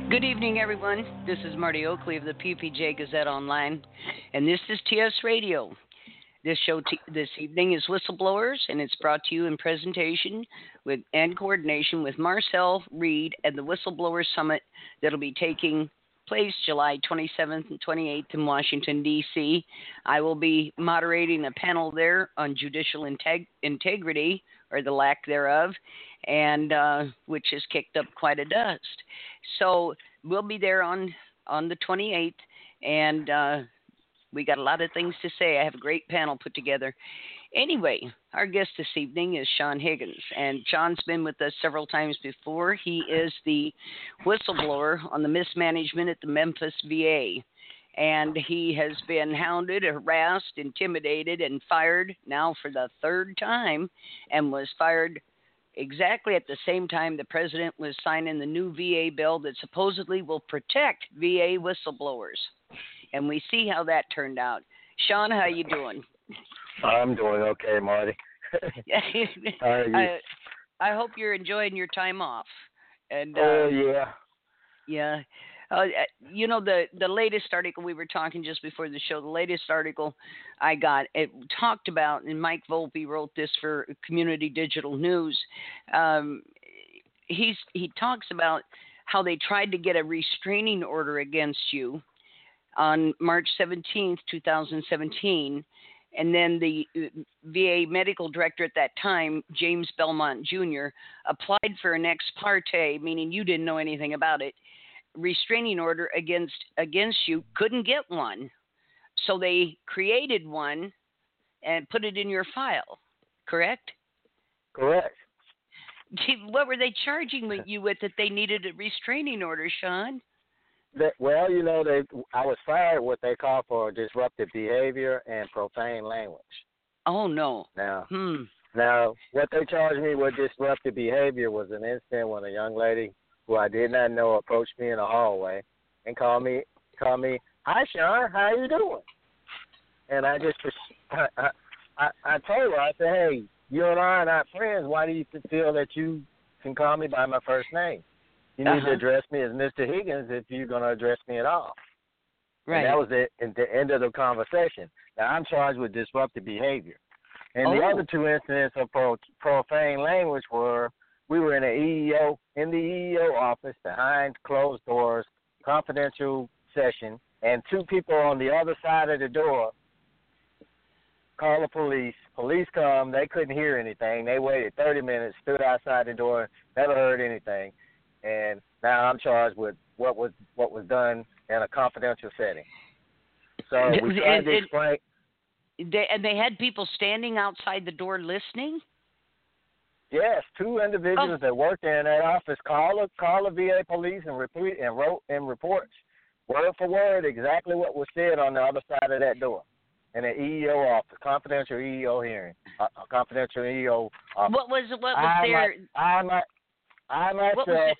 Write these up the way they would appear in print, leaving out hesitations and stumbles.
Good evening, everyone. This is Marty Oakley of the PPJ Gazette Online, and this is TS Radio. This show this evening is Whistleblowers, and it's brought to you in presentation with and coordination with Marcel Reed and the Whistleblowers Summit that'll be taking place July 27th and 28th in Washington, D.C. I will be moderating a panel there on judicial integrity, or the lack thereof, and which has kicked up quite a dust. So we'll be there on the 28th, and we got a lot of things to say. I have a great panel put together. Anyway, our guest this evening is Sean Higgins, and Sean's been with us several times before. He is the whistleblower on the mismanagement at the Memphis VA, and he has been hounded, harassed, intimidated, and fired now for the third time, and was fired exactly at the same time the president was signing the new VA bill that supposedly will protect VA whistleblowers. And we see how that turned out. Sean, how you doing? I'm doing okay, Marty. How are you? I hope you're enjoying your time off. And yeah. Yeah. The latest article we were talking just before the show, the latest article I got, it talked about, and Mike Volpe wrote this for Community Digital News. He talks about how they tried to get a restraining order against you on March 17th, 2017. And then the VA medical director at that time, James Belmont Jr., applied for an ex parte, meaning you didn't know anything about it, restraining order against you, couldn't get one. So they created one and put it in your file, correct? Correct. What were they charging you with that they needed a restraining order, Sean? I was fired what they call for disruptive behavior and profane language. Oh, no. Now, what they charged me with disruptive behavior was an incident when a young lady who I did not know approached me in the hallway and called me, "Hi, Sean, how you doing?" And I just, I told her, I said, "Hey, you and I are not friends. Why do you feel that you can call me by my first name? You need to address me as Mr. Higgins if you're going to address me at all." Right. And that was it, at the end of the conversation. Now, I'm charged with disruptive behavior. And the other two incidents of profane language were, we were in the EEO office behind closed doors, confidential session, and two people on the other side of the door call the police. Police come, they couldn't hear anything. They waited 30 minutes, stood outside the door, never heard anything. And now I'm charged with what was done in a confidential setting. So we tried to explain. They had people standing outside the door listening? Yes, two individuals that worked in that office called the VA police and wrote in reports, word for word, exactly what was said on the other side of that door in an EEO office, confidential EEO hearing, a confidential EEO office. What was there? I myself,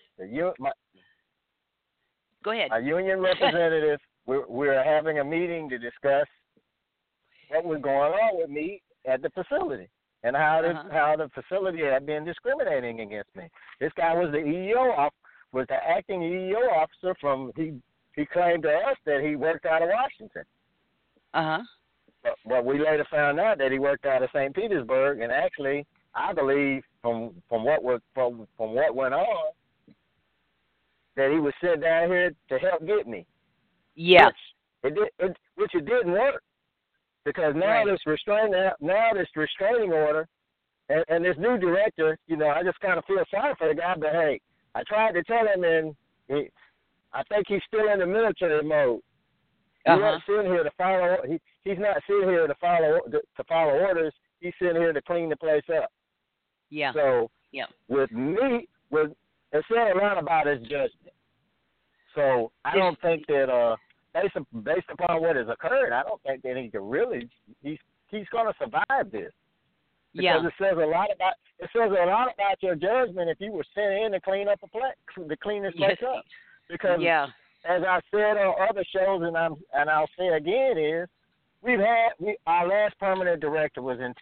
Go ahead. A union representative, we're having a meeting to discuss what was going on with me at the facility and how the facility had been discriminating against me. This guy was the acting EEO officer he claimed to us that he worked out of Washington. But we later found out that he worked out of St. Petersburg, and actually, I believe from what went on, that he was sent down here to help get me. Yeah. Which it didn't work, because now this restraining order, and this new director, I just kind of feel sorry for the guy. But hey, I tried to tell him, and I think he's still in the military mode. He's not sitting here to follow. He's not sitting here to follow orders. He's sitting here to clean the place up. Yeah. So with me, it said a lot about his judgment. So I don't think that based upon what has occurred, I don't think that he can really he's going to survive this. Because it says a lot about your judgment if you were sent in to clean up to clean this place up. Because as I said on other shows, and I'll say again, is our last permanent director was in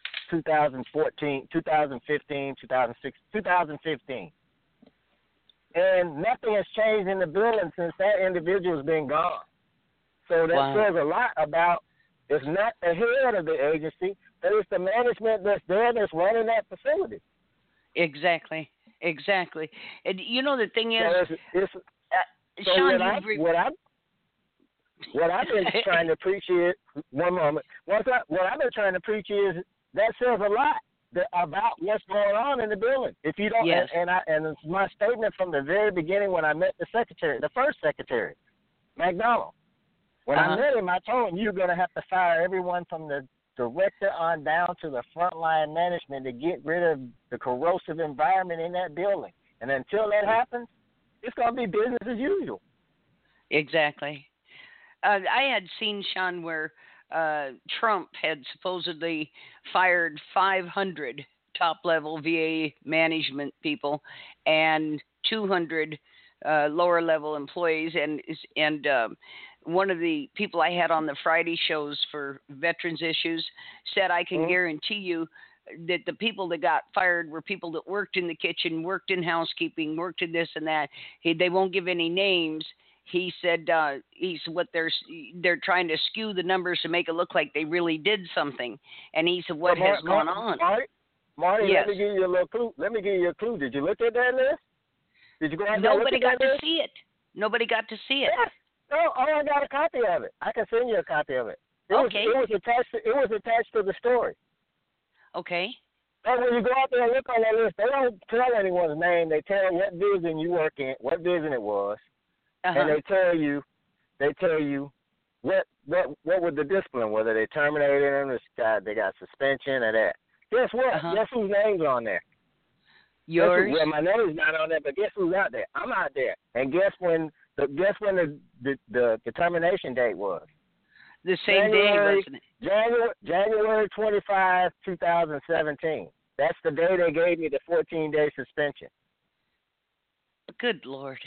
2014, 2015, 2016, 2015. and nothing has changed in the building since that individual's been gone. So that says a lot about it's not the head of the agency, but it's the management that's there that's running that facility. Exactly. And you know the thing is, so Sean, what I've been trying to preach is one moment. What I've been trying to preach is that says a lot about what's going on in the building. If you don't, and it's my statement from the very beginning when I met the first secretary, McDonald. When I met him, I told him you're going to have to fire everyone from the director on down to the frontline management to get rid of the corrosive environment in that building. And until that happens, it's going to be business as usual. Exactly. I had seen, Sean, where Trump had supposedly fired 500 top-level VA management people and 200 lower-level employees. And one of the people I had on the Friday shows for veterans issues said, I can guarantee you that the people that got fired were people that worked in the kitchen, worked in housekeeping, worked in this and that. They won't give any names. He said what they're trying to skew the numbers to make it look like they really did something. And he said, what has gone on? Marty, yes. Let me give you a little clue. Did you look at that list? Did you go out there and look at that list? Nobody got to see it. Nobody got to see it. Yes. No, I got a copy of it. I can send you a copy of it. It was attached to the story. Okay. And when you go out there and look on that list, they don't tell anyone's name. They tell what division you work in, what division it was, and they tell you what was the discipline, whether they terminated them, they got suspension or that. Guess what? Guess whose name's on there? Yours? Well, my name's not on there, but guess who's out there? I'm out there. And guess when the termination date was? The same day, wasn't it? January 25, 2017. That's the day they gave me the 14-day suspension. Good Lord.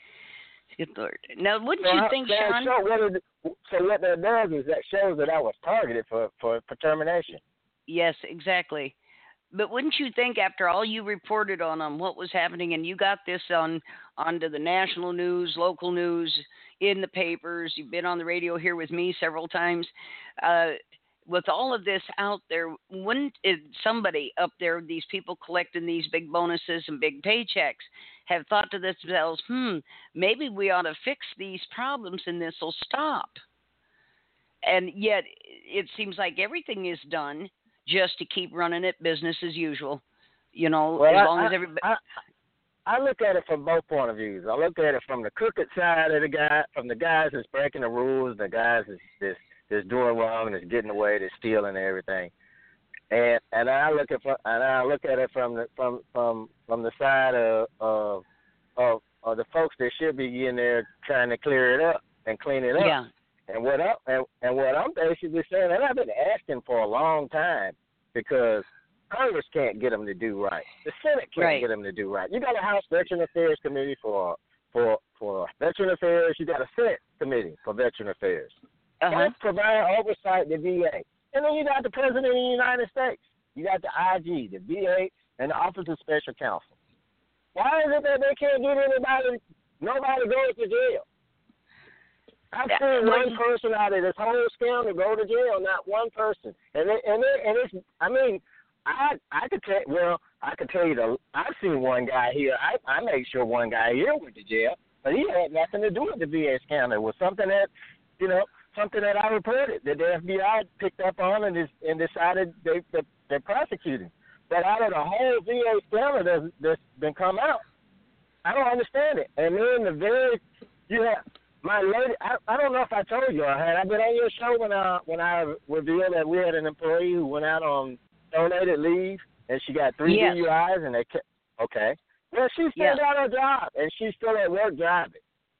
Now, wouldn't you think, Sean? So what that does is that shows that I was targeted for termination. Yes, exactly. But wouldn't you think, after all you reported on what was happening, and you got this onto the national news, local news, in the papers, you've been on the radio here with me several times, with all of this out there, wouldn't somebody up there, these people collecting these big bonuses and big paychecks, have thought to themselves, maybe we ought to fix these problems and this will stop? And yet it seems like everything is done just to keep running it business as usual, as long as everybody. I look at it from both point of views. I look at it from the crooked side of from the guys that's breaking the rules, the guys that's doing wrong, that's getting away, that's stealing and everything. And I look at it from the side of the folks that should be in there trying to clear it up and clean it up. Yeah. And what I'm basically saying, and I've been asking for a long time, because Congress can't get them to do right. The Senate can't get them to do right. You got a House Veteran Affairs Committee for Veteran Affairs. You got a Senate Committee for Veteran Affairs. Let's provide oversight to VA. And then you got the President of the United States. You got the IG, the VA, and the Office of Special Counsel. Why is it that they can't get nobody goes to jail? I've seen one person out of this whole scandal go to jail, not one person. And it's, I mean, I could tell you I've seen one guy here. I made sure one guy here went to jail, but he had nothing to do with the VA scandal. It was something that, something that I reported that the FBI picked up on and decided they're prosecuting. But out of the whole VA scandal that's been come out, I don't understand it. And then my lady, I don't know if I told you I've been on your show when I revealed that we had an employee who went out on donated leave and she got 3 DUIs and they kept, okay. Well, she's still got her job and she's still at work driving.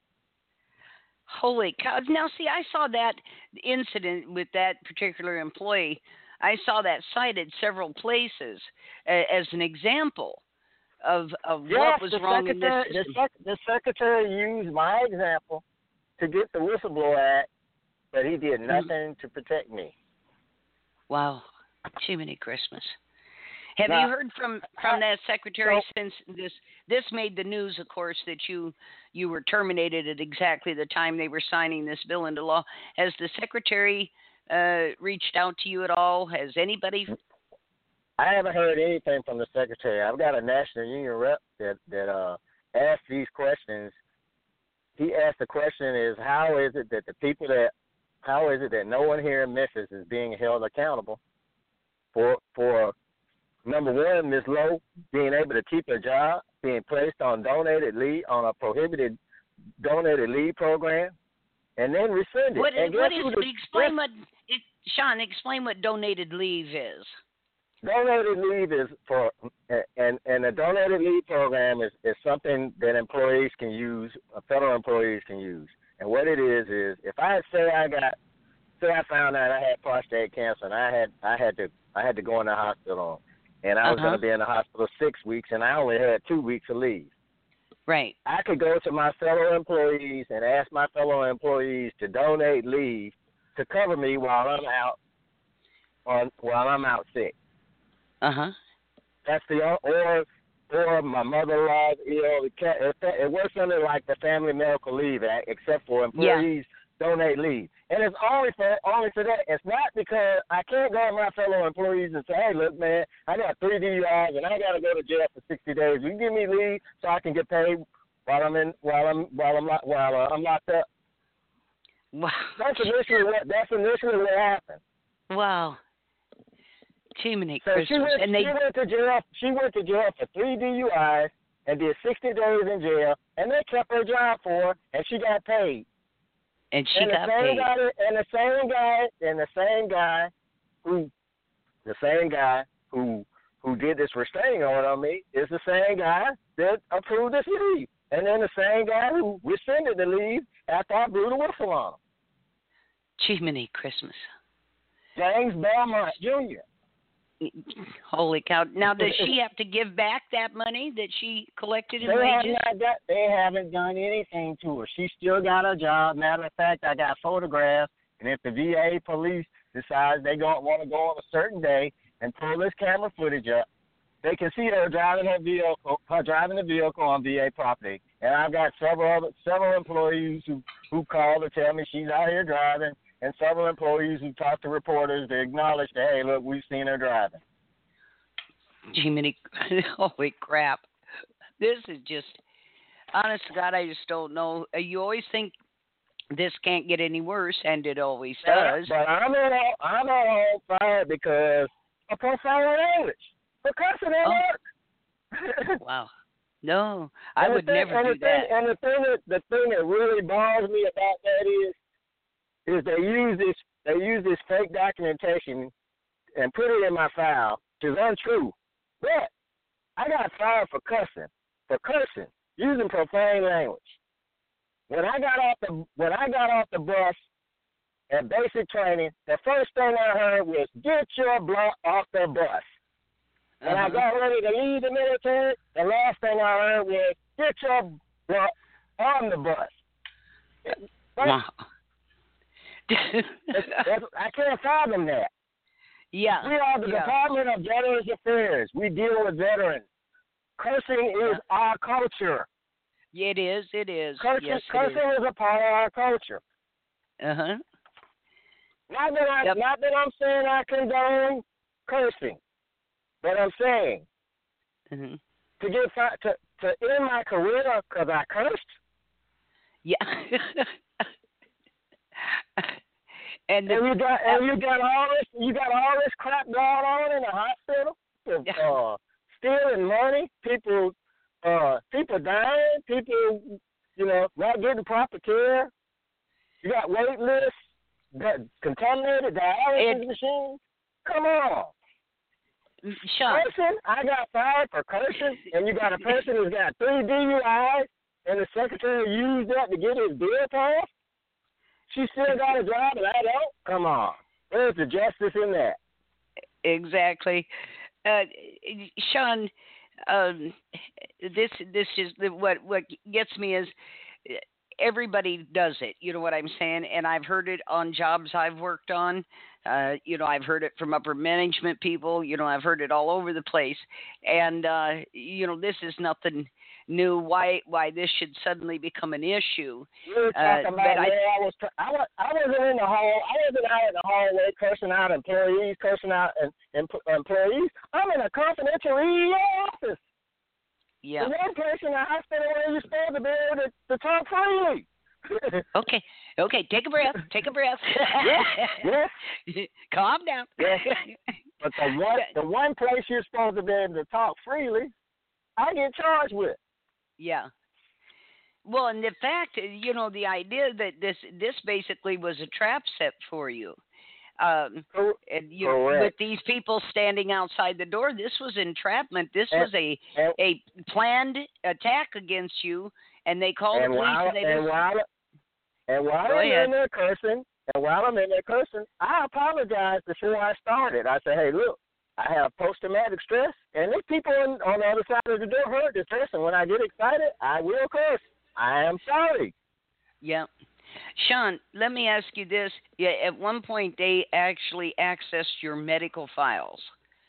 Holy cow. Now, see, I saw that incident with that particular employee. I saw that cited several places as an example of what was wrong in this system. The secretary used my example to get the Whistleblower Act, but he did nothing to protect me. Wow. Jiminy Christmas. Have Now, you heard from that secretary since this made the news? Of course, that you were terminated at exactly the time they were signing this bill into law. Has the secretary reached out to you at all? Has anybody? I haven't heard anything from the secretary. I've got a national union rep that asked these questions. He asked the question is how is it that no one here in Memphis is being held accountable for number one, Ms. Lowe being able to keep her job, being placed on a prohibited donated leave program, and then rescinded. Sean, explain what donated leave is. Donated leave is and the donated leave program is something that employees can use, federal employees can use. And what it is if I found out I had prostate cancer and I had to go in the hospital and I was going to be in the hospital 6 weeks and I only had 2 weeks of leave. Right. I could go to my fellow employees and ask my fellow employees to donate leave to cover me while I'm out sick. That's or my mother-in-law's ill. It works under like the Family Medical Leave Act, except for employees donate leave, and it's only for that. It's not because I can't go to my fellow employees and say, "Hey, look, man, I got 3 DUIs and I got to go to jail for 60 days. You can give me leave so I can get paid while I'm locked up." Wow. That's initially what happened. Wow. Jiminy So Christmas. She went to jail for 3 DUIs and did 60 days in jail, and they kept her job for her, and she got paid. And she got paid. The same guy who did this restraining order on me is the same guy that approved this leave, and then the same guy who rescinded the leave after I blew the whistle on him. Jiminy Christmas. James Belmont Jr. Holy cow. Now, does she have to give back that money that she collected in wages? They haven't done anything to her. She still got a job. Matter of fact, I got photographs, and if the VA police decides they don't want to go on a certain day and pull this camera footage up, they can see her driving the vehicle on VA property. And I've got several employees who call to tell me she's out here driving, and several employees who talk to reporters to acknowledge that, hey, look, we've seen her driving. Jiminy, holy crap. This is just, honest to God, I just don't know. You always think this can't get any worse, and it always does. But I'm on fire because of profane language. For cussing at work. Wow. No, I would never do that. And the thing that really bothers me about that is they use this fake documentation and put it in my file, which is untrue. But I got fired for cursing, using profane language. When I got off the bus at basic training, the first thing I heard was, "Get your blood off the bus." When I got ready to leave the military, the last thing I heard was, "Get your blood on the bus." Wow. I can't fathom that. Yeah. We are the Department of Veterans Affairs. We deal with veterans. Cursing is our culture. It is. Cursing is a part of our culture. Uh-huh. Not that I'm saying I condone cursing, but I'm saying to end my career because I cursed. Yeah. And you got all this crap going on in the hospital. Stealing money, people dying, people not getting proper care. You got wait lists, got contaminated dialysis machines. Come on. Sean. Cursing, I got fired for cursing, and you got a person who's got 3 DUIs, and the secretary used that to get his bill passed. She still got a job, and I don't? Come on. Where's the justice in that? Exactly. Sean, this is what gets me is everybody does it. You know what I'm saying? And I've heard it on jobs I've worked on. I've heard it from upper management people. I've heard it all over the place. And this is nothing new. Why this should suddenly become an issue? You were talking about I wasn't in the hall. I wasn't out in the hallway cursing out employees, cursing out employees. I'm in a confidential EEO office. Yeah. The one place in the hospital where you're supposed to be able to talk freely. Okay. Take a breath. Yes. Calm down. Yes. But the one place you're supposed to be able to talk freely, I get charged with. Yeah. Well, and the fact, the idea that this basically was a trap set for you. And with these people standing outside the door, this was entrapment. This was a planned attack against you, and they called the police. While I'm in there cursing, I apologized before I started. I said, "Hey, look, I have post-traumatic stress, and if people on the other side of the door heard this person, when I get excited, I will curse. I am sorry." Yeah. Sean, let me ask you this. Yeah, at one point, they actually accessed your medical files.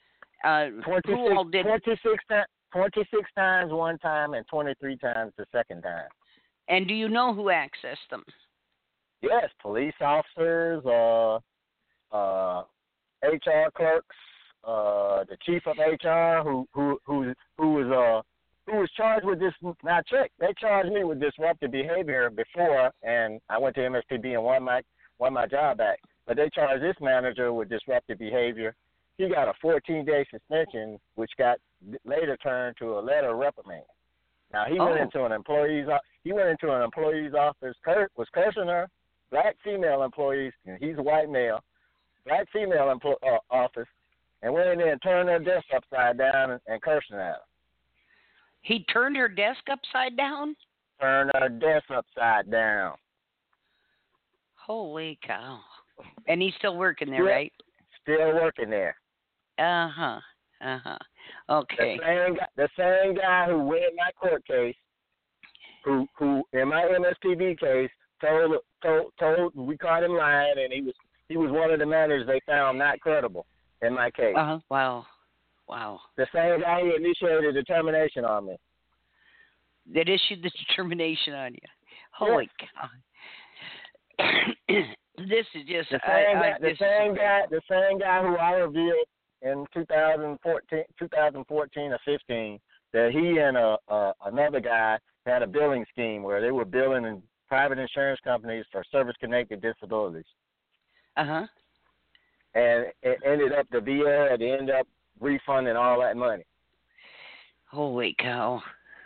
26 times one time and 23 times the second time. And do you know who accessed them? Yes, police officers, HR clerks, the chief of HR who was charged with this. Now check, they charged me with disruptive behavior before, and I went to MSPB and won my job back. But they charged this manager with disruptive behavior. He got a 14-day suspension, which got later turned to a letter of reprimand. Now he went into an employee's office, was cursing her, black female employees, and he's a white male, black female office, and went in there and turned her desk upside down and cursing at her. He turned her desk upside down? Turned her desk upside down. Holy cow. And he's still working there, right? Still working there. Uh-huh. Okay. The same guy who won my court case, who in my MSPB case, told we caught him lying, and he was one of the managers they found not credible in my case. Wow. The same guy who initiated the termination on me. That issued the determination on you. Holy cow. This is just the same guy who I revealed in 2014 or 15 that he and another guy had a billing scheme where they were billing in private insurance companies for service-connected disabilities. Uh-huh. And it ended up the VA had to end up refunding all that money. Holy cow.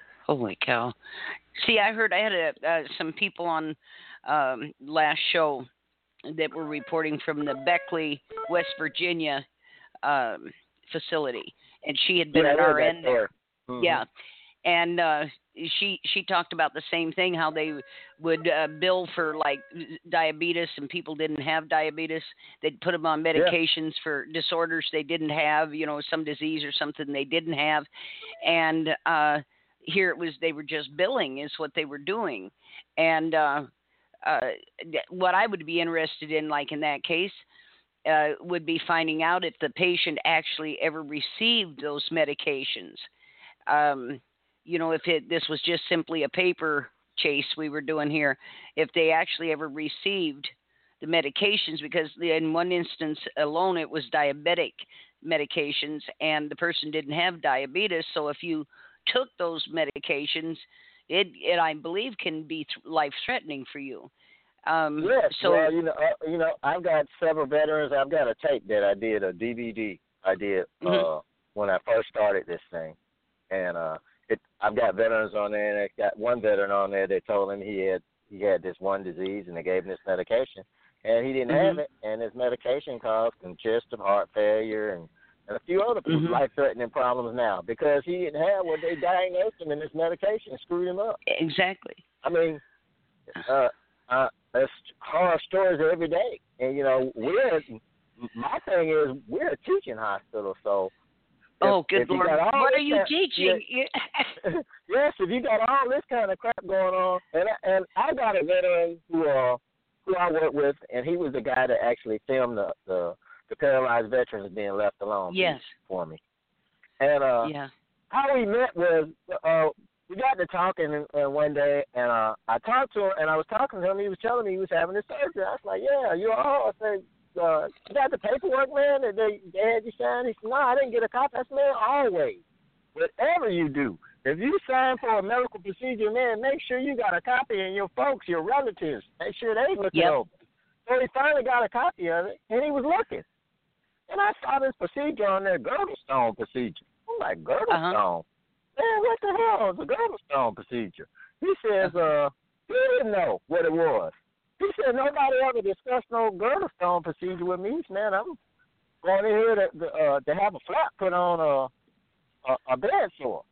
See, I had some people on last show that were reporting from the Beckley, West Virginia facility, and she had been an RN there. Mm-hmm. Yeah, and she talked about the same thing, how they would bill for like diabetes, and people didn't have diabetes. They'd put them on medications for disorders they didn't have, some disease or something they didn't have, and here it was they were just billing is what they were doing, and what I would be interested in, like in that case, would be finding out if the patient actually ever received those medications. If this was just simply a paper chase we were doing here, if they actually ever received the medications, because in one instance alone it was diabetic medications and the person didn't have diabetes. So if you took those medications, it I believe can be life-threatening for you. Yes. So, well, I've got several veterans. I've got a tape that I did, a DVD I did when I first started this thing, and I've got veterans on there, and I got one veteran on there. They told him he had this one disease, and they gave him this medication, and he didn't have it, and his medication caused congestive heart failure and a few other life-threatening problems now because he didn't have what they diagnosed him, and this medication screwed him up. Exactly. I mean, there's horror stories every day, and my thing is we're a teaching hospital, so Oh, good Lord. What are you teaching? Yes, if you got all this kind of crap going on, and I got a veteran who I work with, and he was the guy that actually filmed the paralyzed veterans being left alone for me. And how we met was we got to talking one day, and I talked to him, and I was talking to him. He was telling me he was having this surgery. I was like, yeah, you all. I said, you got the paperwork, man, that they had you sign? He said, no, I didn't get a copy. I said, man, always, whatever you do, if you sign for a medical procedure, man, make sure you got a copy, and your folks, your relatives, make sure they look it over. So he finally got a copy of it, and he was looking. And I saw this procedure on there, Girdlestone procedure. I'm like, Girdlestone? Man, what the hell is a Girdlestone procedure? He says, he didn't know what it was. He said, nobody ever discussed no Girdlestone procedure with me. Man, I'm going in here to have a flap put on a bed sore.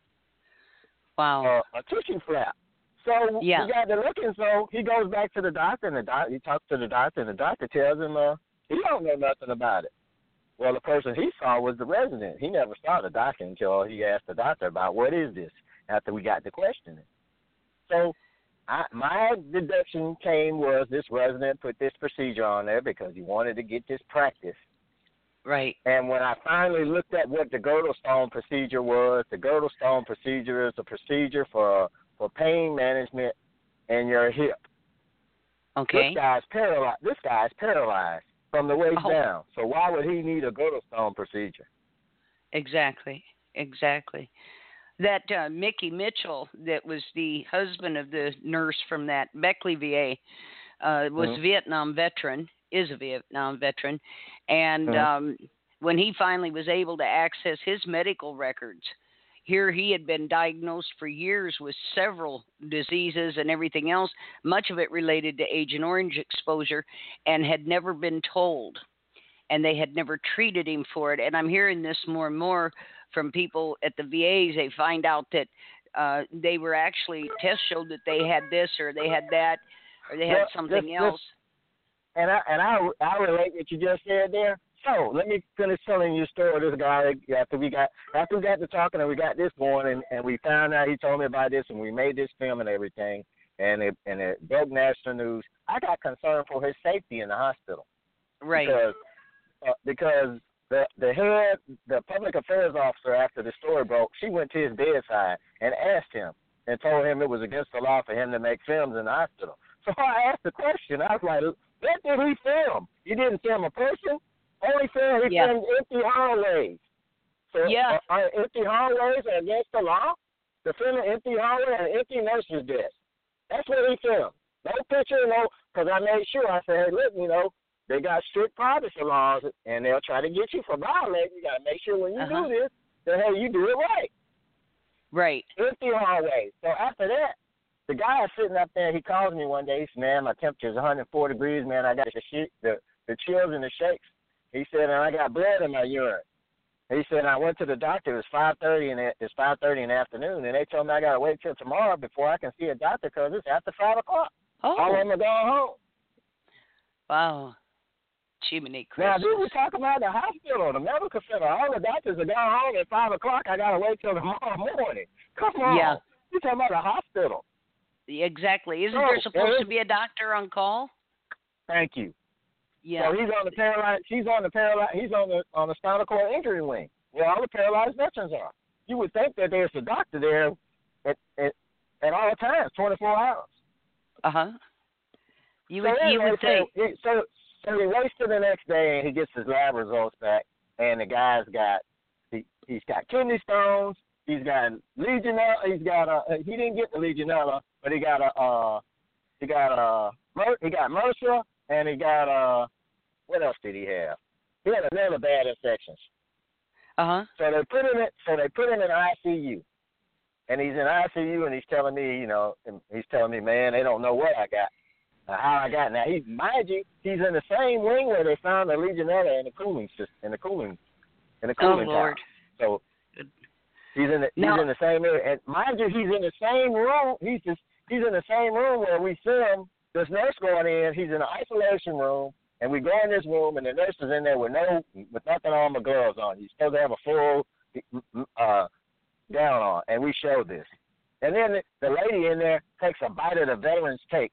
Wow. A tissue flap. So we got to looking, so he goes back to the doctor, and he talks to the doctor, and the doctor tells him he don't know nothing about it. Well, the person he saw was the resident. He never saw the doctor until he asked the doctor about what is this after we got to questioning. So my deduction was this resident put this procedure on there because he wanted to get this practice. Right. And when I finally looked at what the Girdlestone procedure was, the Girdlestone procedure is a procedure for pain management in your hip. Okay. This guy's paralyzed from the waist down. So why would he need a Girdlestone procedure? Exactly. That Mickey Mitchell, that was the husband of the nurse from that Beckley VA, was a Vietnam veteran, is a Vietnam veteran. And when he finally was able to access his medical records, here he had been diagnosed for years with several diseases and everything else, much of it related to Agent Orange exposure, and had never been told. And they had never treated him for it. And I'm hearing this more and more from people at the VAs. They find out that they were actually, tests showed that they had this or they had that or they had something else. And I relate what you just said there. So let me finish telling you a story of this guy after we got to talking and we got this going and we found out he told me about this and we made this film and everything and it broke national news. I got concerned for his safety in the hospital. Right. Because the public affairs officer after the story broke, she went to his bedside and asked him and told him it was against the law for him to make films in the hospital. So I asked the question. I was like, what did he film? He didn't film a person. Only film he filmed empty hallways. So empty hallways are against the law. To film an empty hallway and an empty nurse's desk. That's what he filmed. No picture, because I made sure. I said, hey, look, they got strict privacy laws, and they'll try to get you for violating. You got to make sure when you do this, that, hey, you do it right. Right. Empty hallways. So after that, the guy is sitting up there. He calls me one day. He said, man, my temperature is 104 degrees, man. I got the chills and the shakes. He said, and I got blood in my urine. He said, I went to the doctor. It's 5:30 in the afternoon, and they told me I got to wait till tomorrow before I can see a doctor because it's after 5 o'clock. Oh. I'm going to go home. Wow. Jiminy Now, Christmas. dude, we talk about the hospital, the medical center. All the doctors are gone home at 5 o'clock. I got to wait till tomorrow morning. Come on. Yeah. You're talking about the hospital. Exactly. Isn't there supposed to be a doctor on call? Thank you. Yeah. So he's on the paralyzed. He's on the spinal cord injury wing, where all the paralyzed veterans are. You would think that there's a doctor there at all times, 24 hours. You would think. So he waits till the next day and he gets his lab results back, and the guy's got he's got kidney stones. He's got Legionella. He didn't get the Legionella, but he got MRSA, and he got what else did he have? He had another bad infections. So they put him in ICU, and he's in ICU, and he's telling me, man, they don't know what I got, how I got. Now mind you, he's in the same wing where they found the Legionella in the cooling system, Oh Lord. So he's in the same area, and mind you, he's in the same room. He's in the same room where we film this nurse going in. He's in an isolation room, and we go in this room, and the nurse is in there with nothing on but gloves on. He's supposed to have a full down on, and we show this. And then the lady in there takes a bite of the veteran's cake.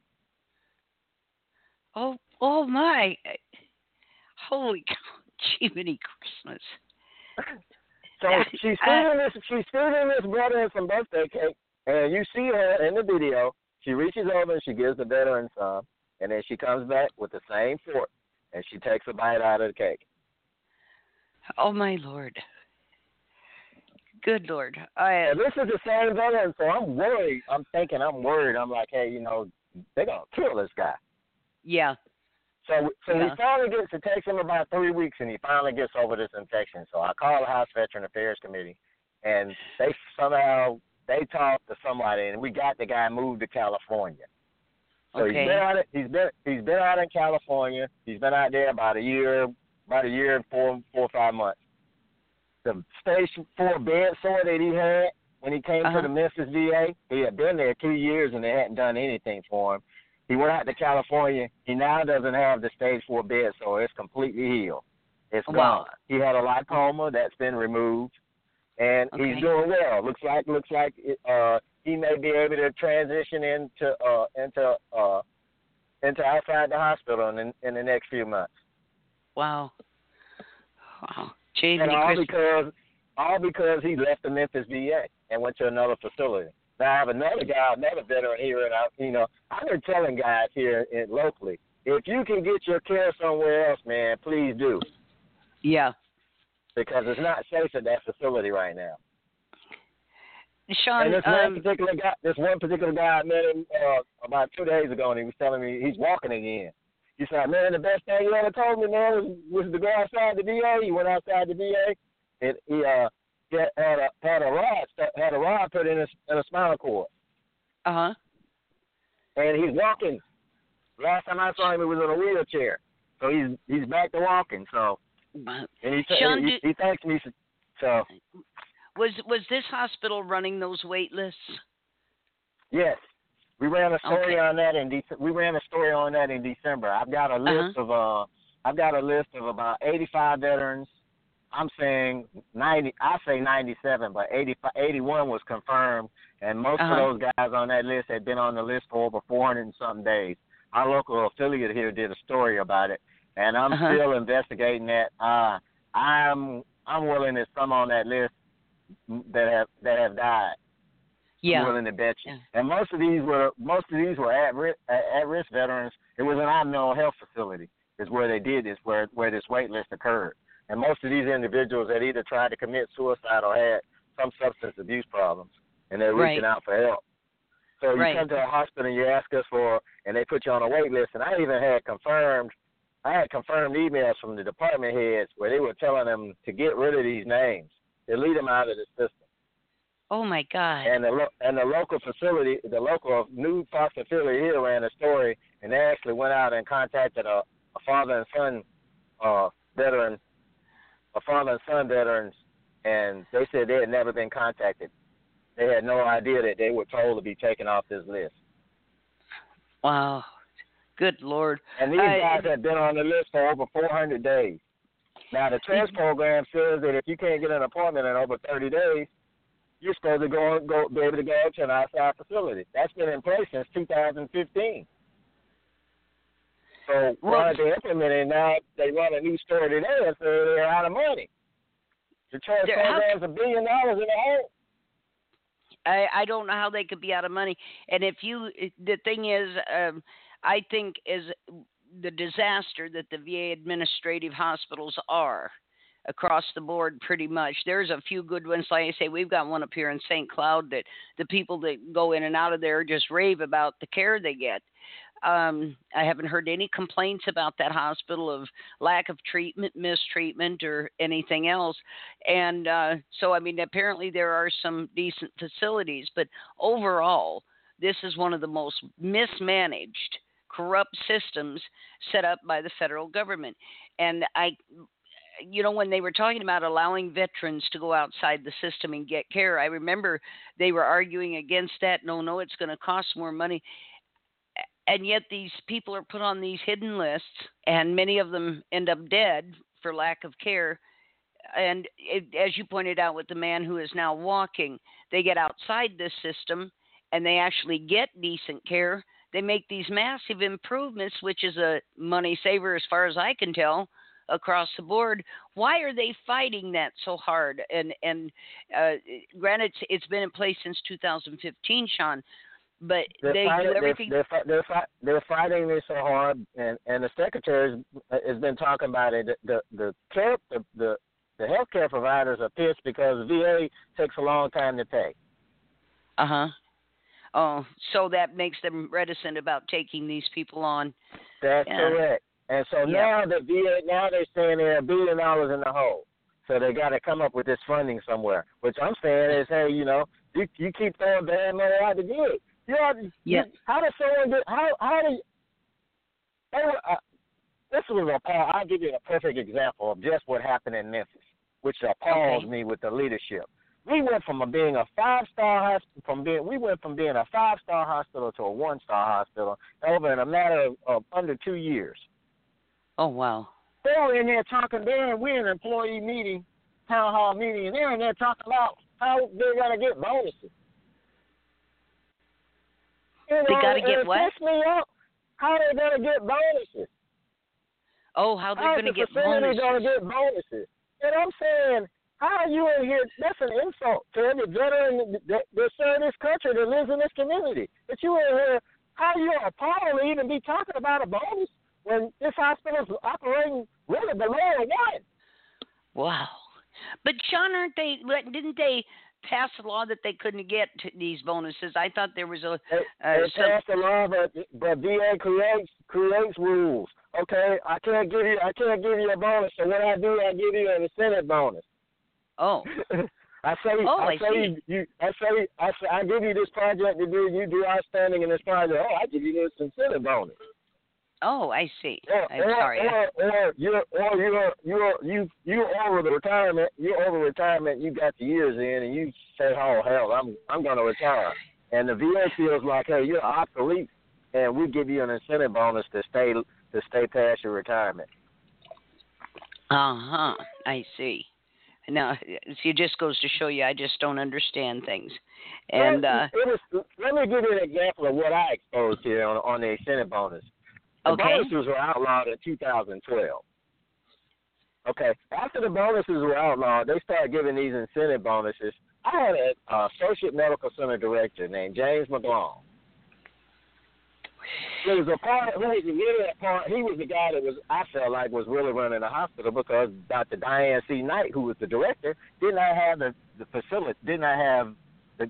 Oh my! Holy cow! Jiminy Christmas! So she's feeding this veteran some birthday cake, and you see her in the video. She reaches over and she gives the veteran some, and then she comes back with the same fork, and she takes a bite out of the cake. Oh my Lord! Good Lord! And this is the same veteran, so I'm worried. I'm worried. I'm like, hey, they're gonna kill this guy. Yeah. So he finally gets. It takes him about 3 weeks, and he finally gets over this infection. So I call the House Veteran Affairs Committee, and they talked to somebody, and we got the guy moved to California. So okay. he's been out in California. He's been out there about a year and 4 or 5 months. The stage 4 bed sore that he had when he came to the Memphis VA, he had been there 2 years and they hadn't done anything for him. He went out to California. He now doesn't have the stage 4 bed sore. It's completely healed. It's gone. He had a lipoma that's been removed, and he's doing well. Looks like he may be able to transition into outside the hospital in the next few months. Wow. Jeez, and all because he left the Memphis VA and went to another facility. Now I have another veteran here, and I've been telling guys here locally, if you can get your care somewhere else, man, please do. Yeah. Because it's not safe at that facility right now. Sean, and this one particular guy I met him about 2 days ago, and he was telling me he's walking again. He said, man, the best thing you ever told me, man, was to go outside the VA. He went outside the VA, and he had a rod put in a spinal cord. Uh-huh. And he's walking. Last time I saw him, he was in a wheelchair. So he's back to walking. So, and he thanks me. So, was this hospital running those wait lists? Yes. We ran a story on that in December. I've got a list of about 85 veterans. I'm saying 90. I say 97, but 81 was confirmed, and most of those guys on that list had been on the list for over 400 and something days. Our local affiliate here did a story about it, and I'm still investigating that. I'm willing to some on that list that have died. Yeah. I'm willing to bet you. Yeah. And most of these were at risk veterans. It was an mental health facility is where they did this, where this wait list occurred. And most of these individuals had either tried to commit suicide or had some substance abuse problems, and they're reaching out for help. So you come to a hospital and you ask us and they put you on a wait list. And I even had confirmed emails from the department heads where they were telling them to get rid of these names, to lead them out of the system. Oh my God! And the local facility, the local New Fox affiliate here ran a story, and they actually went out and contacted a father and son veteran, veterans, and they said they had never been contacted. They had no idea that they were told to be taken off this list. Wow, good Lord! And these guys had been on the list for over 400 days. Now the TRES program says that if you can't get an appointment in over 30 days. You're supposed to be able to go to an outside facility. That's been in place since 2015. So once they implement it, now they run a new story today and say they're out of money. The TRES program's $1 billion in the hole. I don't know how they could be out of money. And the thing is, I think is the disaster that the VA administrative hospitals are. Across the board, pretty much. There's a few good ones. Like I say, we've got one up here in St. Cloud that the people that go in and out of there just rave about the care they get. I haven't heard any complaints about that hospital of lack of treatment, mistreatment, or anything else. And so, I mean, apparently there are some decent facilities, but overall, this is one of the most mismanaged, corrupt systems set up by the federal government. And when they were talking about allowing veterans to go outside the system and get care, I remember they were arguing against that. No, it's going to cost more money. And yet these people are put on these hidden lists, and many of them end up dead for lack of care. as you pointed out with the man who is now walking, they get outside this system and they actually get decent care. They make these massive improvements, which is a money saver as far as I can tell across the board. Why are they fighting that so hard? And granted, it's been in place since 2015, Sean, but they do everything. They're fighting this so hard, and the secretary has been talking about it. The healthcare providers are pissed because VA takes a long time to pay. Oh, so that makes them reticent about taking these people on. That's correct. And so now the VA, now they're saying they're $1 billion in the hole. So they got to come up with this funding somewhere. Which I'm saying is, hey, you keep throwing bad money out the gig. How does someone do? How do? This was appalling. I'll give you a perfect example of just what happened in Memphis, which appalls me with the leadership. We went from being a 5-star hospital, we went from being a 5-star hospital to a 1-star hospital over in a matter of under 2 years. Oh, wow. They were in there talking, we're in an employee meeting, town hall meeting, and they're in there talking about how they're going to get bonuses. They got to get what? It pissed me off. How they're going to get bonuses. Oh, how they're going to get bonuses. How the facility going to get bonuses. And I'm saying, how are you in here? That's an insult to every veteran that served this country that lives in this community. But you in here, how are you appalled to even be talking about a bonus when this hospital is operating really below a one? Wow. But Sean, didn't they pass a law that they couldn't get these bonuses? I thought there was a they passed a law, but VA creates rules. Okay, I can't give you a bonus. So what I do, I give you an incentive bonus. Oh. I give you this project to do. You do outstanding in this project. Oh, I give you this incentive bonus. Oh, I see. I'm sorry. Or you're over the retirement. You're over retirement. You got the years in, and you say, "Oh hell, I'm going to retire." And the VA feels like, "Hey, you're obsolete, and we give you an incentive bonus to stay past your retirement." I see. Now, it just goes to show you I just don't understand things. And let me give you an example of what I exposed here on the incentive bonus. The bonuses were outlawed in 2012. Okay, after the bonuses were outlawed, they started giving these incentive bonuses. I had an associate medical center director named James McGlone. He was the guy that I felt like was really running the hospital because Dr. Diane C. Knight, who was the director, did not have the facility, did not have the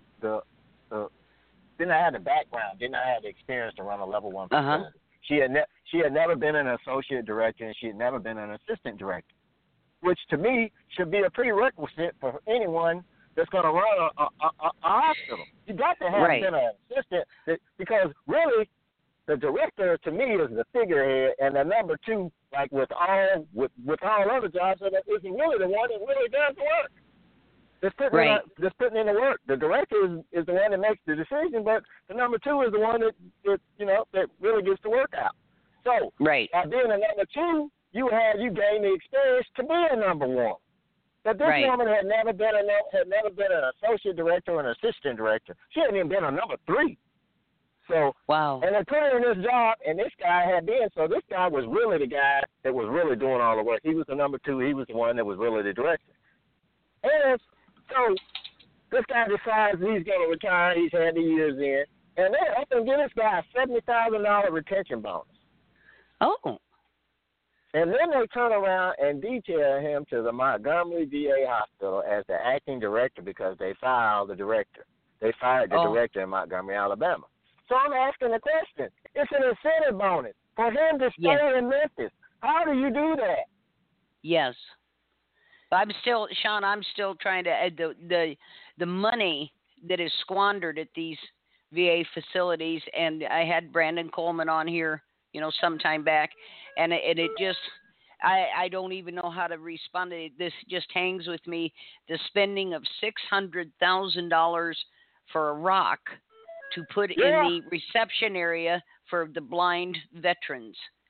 background, did not have the experience to run a level 1 facility. She had never been an associate director, and she had never been an assistant director, which to me should be a prerequisite for anyone that's going to run a hospital. You got to have been an assistant because really the director to me is the figurehead, and the number 2, like with all other jobs, is really the one that really does the work. That's putting in the work. The director is the one that makes the decision, but the number 2 is the one that really gets the work out. So by being a number 2, you gain the experience to be a number 1. But this woman had never been an associate director or an assistant director. She hadn't even been a number 3. So and they put her in this job, and this guy had been. So this guy was really the guy that was really doing all the work. He was the number 2. He was the one that was really the director. And so this guy decides he's going to retire. He's had the years in. And they up and give this guy a $70,000 retention bonus. Oh. And then they turn around and detail him to the Montgomery VA Hospital as the acting director because they fired the director. They fired the director in Montgomery, Alabama. So I'm asking the question. It's an incentive bonus for him to stay in Memphis. How do you do that? Yes. I'm still trying to add the money that is squandered at these VA facilities, and I had Brandon Coleman on here, some time back, and it just I don't even know how to respond to it. This just hangs with me. The spending of $600,000 for a rock to put in the reception area for the blind veterans.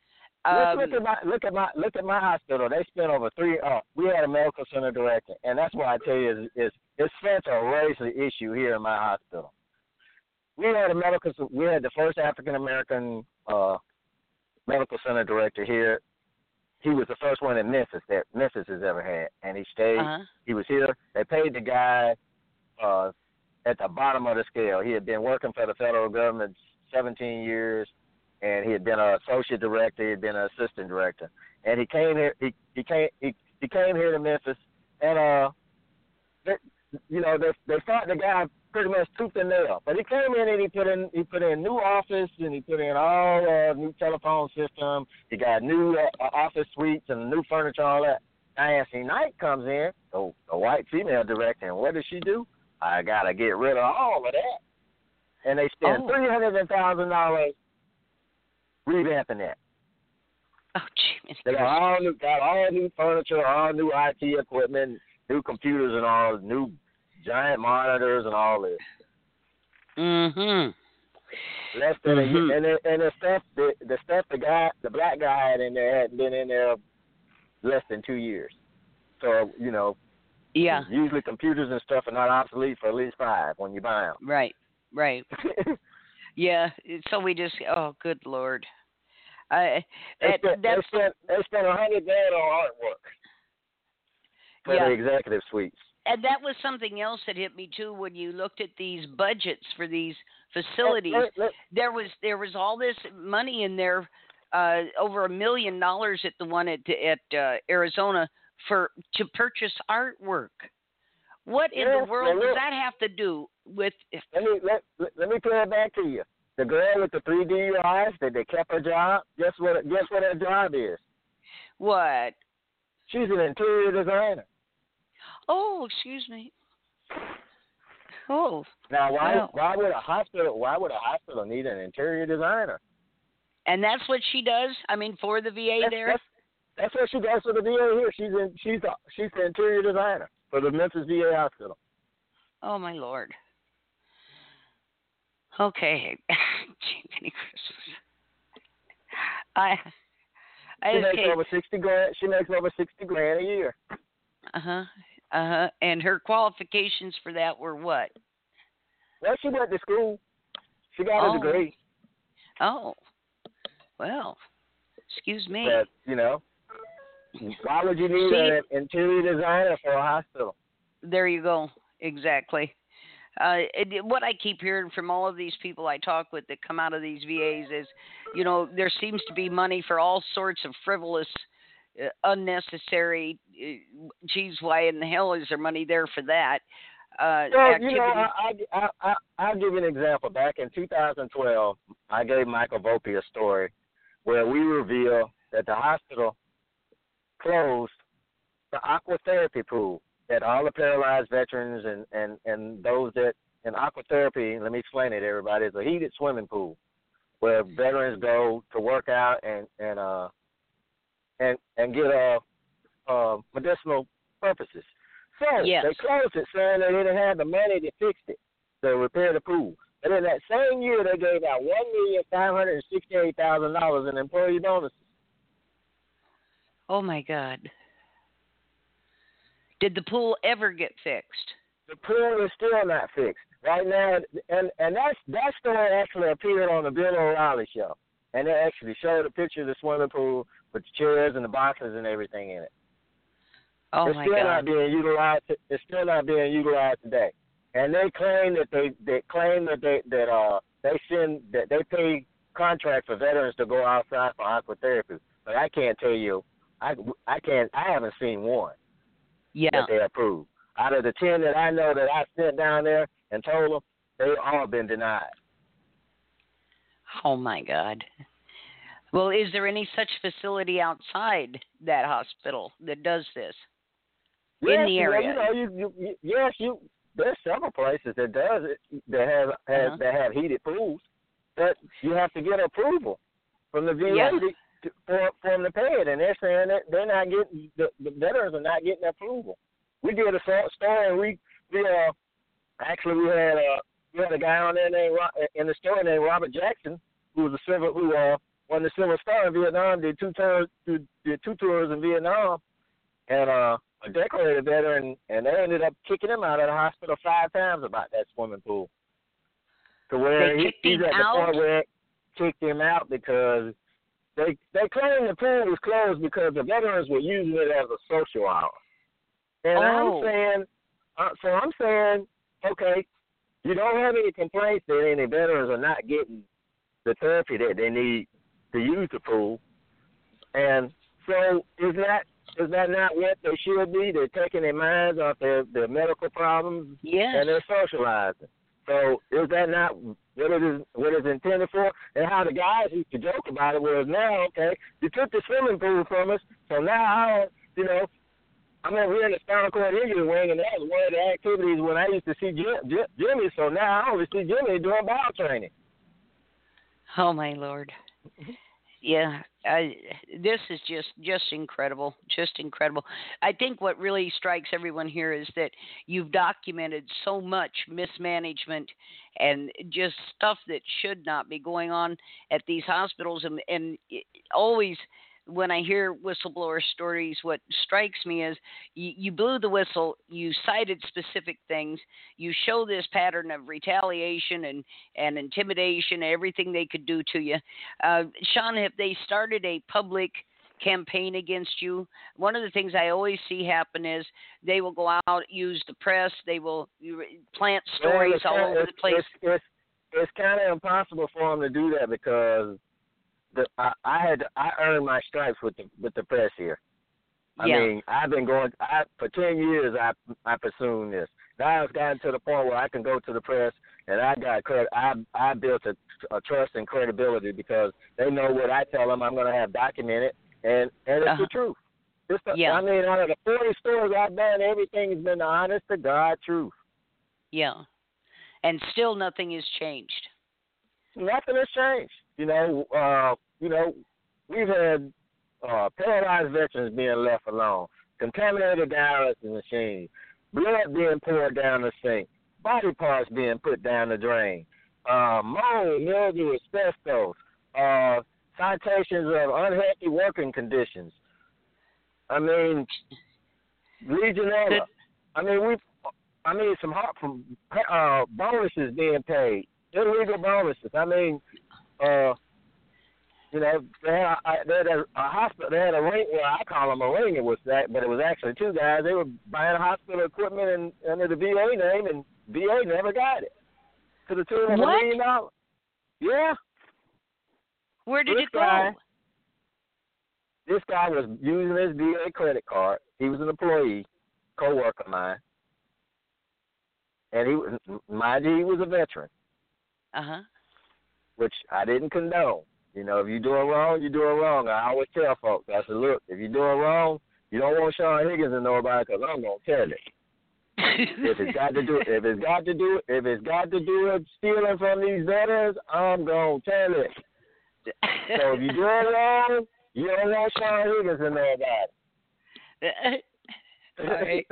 Look at my hospital. They spent over we had a medical center director, and that's why I tell you it's such a racial issue here in my hospital. We had the first African American medical center director here. He was the first one in Memphis that Memphis has ever had, and he stayed. He was here. They paid the guy at the bottom of the scale. He had been working for the federal government 17 years, and he had been an associate director. He had been an assistant director, and he came here. He came here to Memphis, and they fought the guy pretty much tooth and nail. But he came in and he put in new office, and he put in all new telephone system. He got new office suites and new furniture, all that. Nancy Knight comes in, a white female director, and what does she do? I gotta get rid of all of that, and they spent $300,000 revamping that. Oh, gee. They got all new furniture, all new IT equipment, new computers, and all new giant monitors and all this. Less than a year, and the stuff the black guy had in there hadn't been in there less than 2 years. So usually computers and stuff are not obsolete for at least 5 when you buy them. Right. Yeah. So we just good Lord. They spent $100,000 on artwork for the executive suites. And that was something else that hit me too when you looked at these budgets for these facilities. There was all this money in there, over $1 million at the one at Arizona to purchase artwork. What in the world does that have to do with? Let me play it back to you. The girl with the 3 DUIs that they kept her job. Guess what her job is? What? She's an interior designer. Oh, excuse me. Oh. Now, why would a hospital need an interior designer? And that's what she does. I mean, for the VA there. That's what she does for the VA here. She's the interior designer for the Memphis VA hospital. Oh my Lord. Okay. Merry Christmas. She makes over $60,000. She makes over $60,000 a year. And her qualifications for that were what? Well, she went to school. She got a degree. Oh. Well, excuse me. But, why would you need an interior designer for a hospital? There you go. Exactly. What I keep hearing from all of these people I talk with that come out of these VAs is, there seems to be money for all sorts of frivolous, unnecessary, geez, why in the hell is there money there for that? I'll give you an example. Back in 2012, I gave Michael Volpe a story where we revealed that the hospital closed the aquatherapy pool that all the paralyzed veterans and those that in aquatherapy, let me explain it to everybody, it's a heated swimming pool where veterans go to work out and get medicinal purposes. So they closed it saying they didn't have the money to fix it, to repair the pool. And in that same year, they gave out $1,568,000 in employee bonuses. Oh my God! Did the pool ever get fixed? The pool is still not fixed right now, and that story actually appeared on the Bill O'Reilly show, and they actually showed a picture of the swimming pool with the chairs and the boxes and everything in it. Oh it's my still God! Not being utilized. It's still not being utilized today, and they claim that they pay contract for veterans to go outside for aquatherapy, but I can't tell you. I haven't seen one that they approved. Out of the 10 that I know that I sent down there and told them, they've all been denied. Oh my God. Well, is there any such facility outside that hospital that does this in the area? There's several places that does it that have heated pools, but you have to get approval from the VA for them to pay it, and they're saying that they're not getting the veterans are not getting approval. We did a story, and we had a guy on there in the story named Robert Jackson, who was a civil won the Silver Star in Vietnam, did two tours in Vietnam, and a decorated veteran, and they ended up kicking him out of the hospital 5 times about that swimming pool. To where he's at the point where it kicked him out because they claimed the pool was closed because the veterans were using it as a social hour. And I'm saying, okay, you don't have any complaints that any veterans are not getting the therapy that they need to use the pool. And so is that not what they should be? They're taking their minds off their medical problems, and they're socializing. So is that not what it's intended for? And how the guys used to joke about it was, now, okay, you took the swimming pool from us, so now, we're in the spinal cord injury wing, and that was one of the activities when I used to see Jimmy, so now I only see Jimmy doing ball training. Oh, my Lord. Yeah, this is just incredible, just incredible. I think what really strikes everyone here is that you've documented so much mismanagement and just stuff that should not be going on at these hospitals. And always when I hear whistleblower stories, what strikes me is you blew the whistle, you cited specific things, you show this pattern of retaliation and intimidation, everything they could do to you. Sean, have they started a public campaign against you? One of the things I always see happen is they will go out, use the press, they will plant stories all over the place. It's kind of impossible for them to do that because I earned my stripes with the press here. I mean, I've been for 10 years. I pursued this. Now it's gotten to the point where I can go to the press, and I got credit. I built a trust and credibility because they know what I tell them I'm going to have documented, and it's the truth. I mean, out of the 40 stories I've done, everything has been the honest to God truth. Yeah, and still nothing has changed. Nothing has changed. We've had paralyzed veterans being left alone, contaminated dialysis machines, blood being poured down the sink, body parts being put down the drain, mold, mildew, asbestos, citations of unhealthy working conditions. I mean, Legionella. Some bonuses being paid, illegal bonuses. I mean, they had a hospital. They had a ring. Well, I call them a ring. It was that, but it was actually 2 guys. They were buying hospital equipment under the VA name, and VA never got it to the tune of $1 million. Yeah. Where did it go? This guy was using his VA credit card. He was an employee, co-worker of mine, and he was a veteran. Which I didn't condone. If you're doing wrong, you're doing wrong. I always tell folks, I said, look, if you're doing wrong, you don't want Sean Higgins to know about it because I'm going to tell it. If it's got to do it stealing from these veterans, I'm going to tell it. So if you're doing wrong, you don't want Sean Higgins to know about it.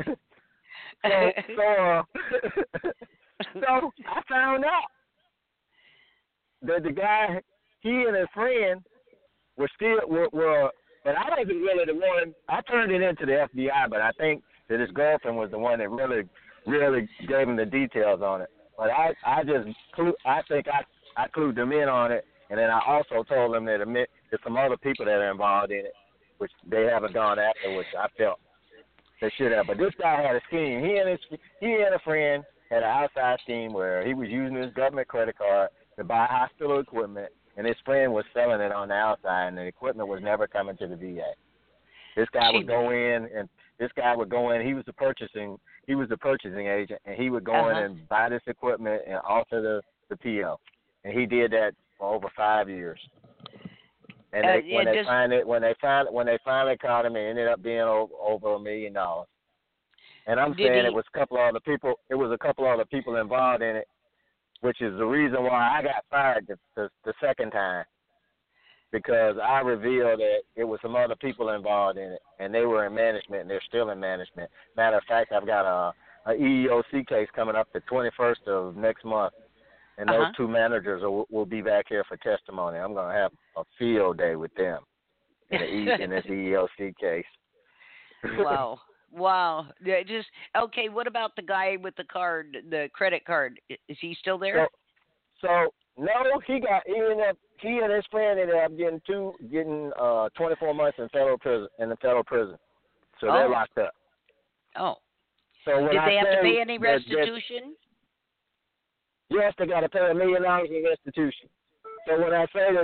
All right. So I found out that the guy, he and his friend were, but I wasn't really the one. I turned it into the FBI, but I think that his girlfriend was the one that really gave him the details on it. But I think I clued them in on it, and then I also told them that there's some other people that are involved in it, which they haven't gone after, which I felt they should have. But this guy had a scheme. He and a friend had an outside scheme where he was using his government credit card to buy hospital equipment, and his friend was selling it on the outside, and the equipment was never coming to the VA. This guy would go in, and he was the purchasing agent, and he would go in and buy this equipment and alter the PO. And he did that for over 5 years. And when they finally caught him, it ended up being over $1 million. And I'm saying it was a couple other people. It was a couple other people involved in it, which is the reason why I got fired the second time, because I revealed that it was some other people involved in it, and they were in management, and they're still in management. Matter of fact, I've got a EEOC case coming up the 21st of next month and those two managers will be back here for testimony. I'm going to have a field day with them in this EEOC case. Wow. Wow. Yeah, just okay. What about the guy with the card, the credit card? Is he still there? So no, he and his friend ended up getting 24 months in the federal prison. So they're locked up. Oh. So did they have to pay any restitution? Yes, they got to pay $1 million in restitution. So when I say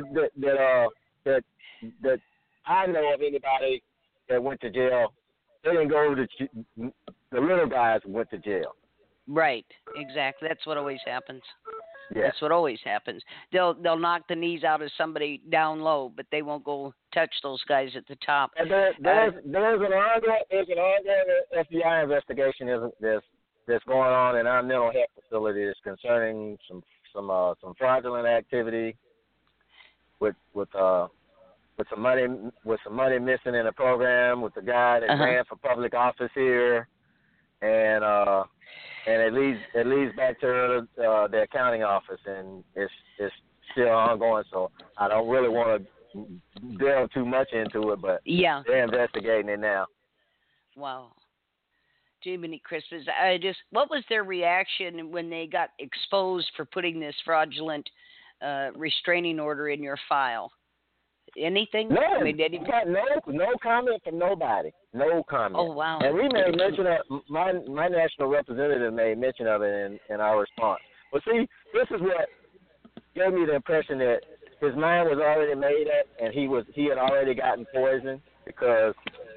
that I know of anybody that went to jail, they didn't go to the little guys went to jail. Right, exactly. That's what always happens. Yeah. That's what always happens. They'll knock the knees out of somebody down low, but they won't go touch those guys at the top. And there's an ongoing FBI investigation that's going on in our mental health facility that's concerning some fraudulent activity with some money missing in the program with the guy that ran for public office here, and it leads back to the accounting office, and it's still ongoing. So I don't really want to delve too much into it, but they're investigating it now. Wow. Jiminy Christmas. What was their reaction when they got exposed for putting this fraudulent restraining order in your file? Anything? No, I mean, no comment from nobody. No comment. Oh, wow. And we made mention of, my national representative made mention of it in our response. But see, this is what gave me the impression that his mind was already made up, and he had already gotten poisoned, because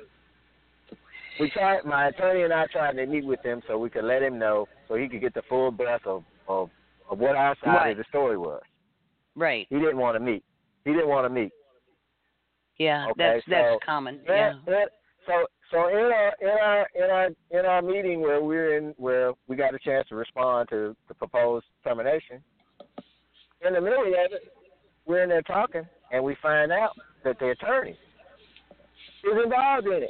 my attorney and I tried to meet with him so we could let him know, so he could get the full breadth of what our side of the story was. Right. He didn't want to meet. Yeah, okay, that's common. Yeah. So in our meeting where we got a chance to respond to the proposed termination, in the middle of it, we're in there talking, and we find out that the attorney is involved in it.